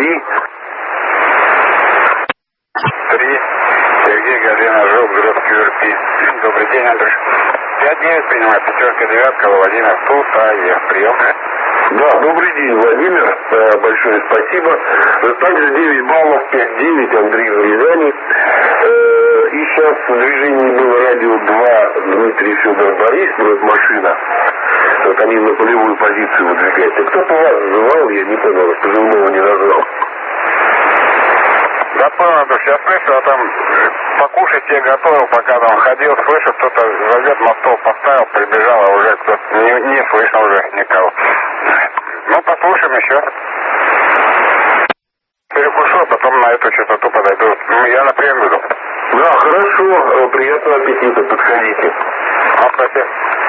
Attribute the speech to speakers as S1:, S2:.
S1: QRP.
S2: 3. Сергей Галина, Жук, группа QRP. Добрый день, Андрюш. 5-9 принимает, 5-9, Владимир, тут, прием.
S1: Да, добрый день, Владимир, большое спасибо. Также 9 баллов, 5-9, Андрей в Рязани. И сейчас в движении было радио 2, Дмитрий Федор Борис, машина. Вот они на полевую позицию выдвигаются. Кто-то вас называл, я не понял, позывного не назвал.
S2: Да понял, Андрюш, я слышу, а там покушать я готовил, пока там ходил, слышу, кто-то зовет, на стол поставил, прибежал, а уже кто-то не слышно уже никого. Ну, послушаем еще. Перекушу, потом на эту частоту подойду. Ну, я на прием иду.
S1: Да, хорошо, приятного аппетита, подходите.
S2: Спасибо.